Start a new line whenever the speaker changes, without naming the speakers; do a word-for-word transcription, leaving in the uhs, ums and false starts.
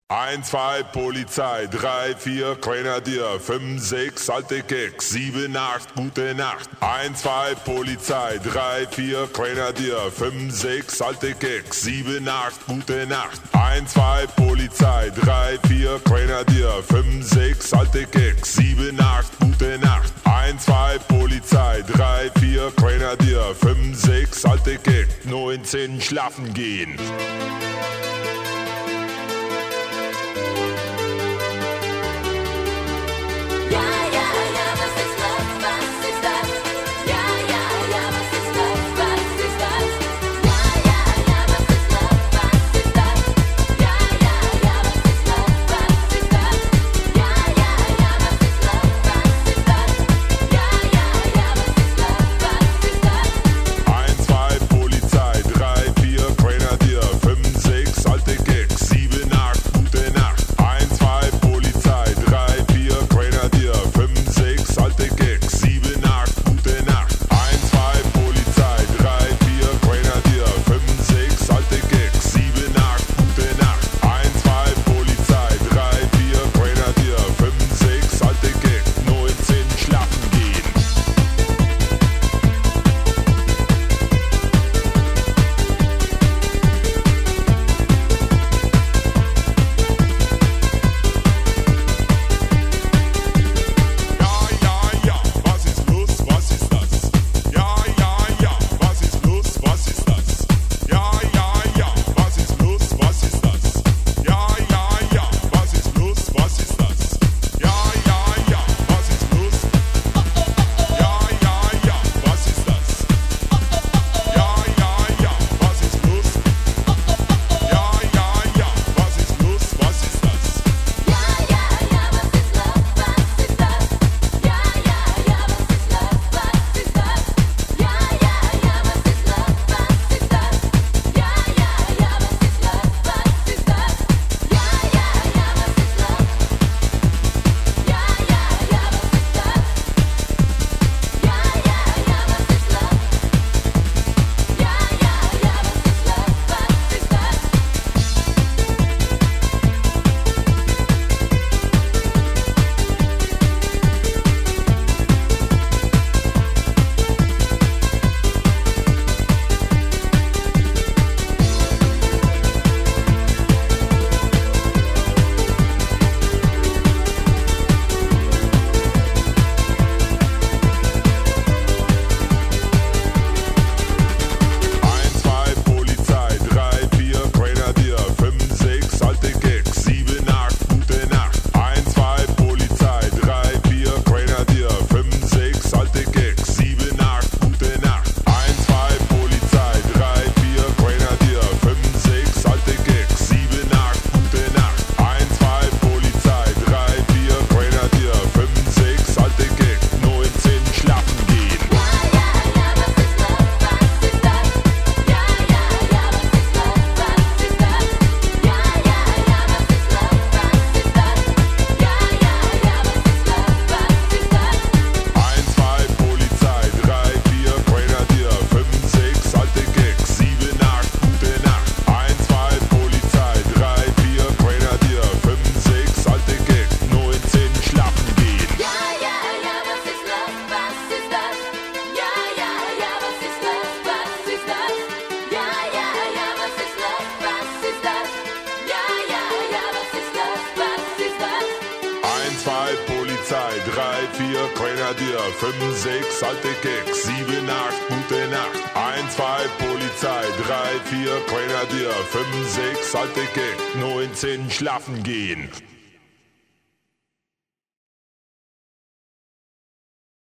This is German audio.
eins, zwei, Polizei, drei, vier, Grenadier, fünf, sechs, alte Keks, sieben, acht, gute Nacht. eins, zwei, Polizei, drei, vier, Grenadier, fünf, sechs, alte Keks, sieben, acht, gute Nacht. eins, zwei, Polizei, drei, vier, Grenadier, fünf, sechs, alte Keks, sieben, acht, gute Nacht. eins, zwei, Polizei, drei, vier, Grenadier, fünf, sechs, alte Keks, neunzehn, schlafen gehen. drei, vier, Grenadier, fünf, sechs, alte Keks, sieben, acht, gute Nacht. eins, zwei, Polizei, drei, vier, Grenadier, fünf, sechs, alte Keks, neunzehn, schlafen gehen.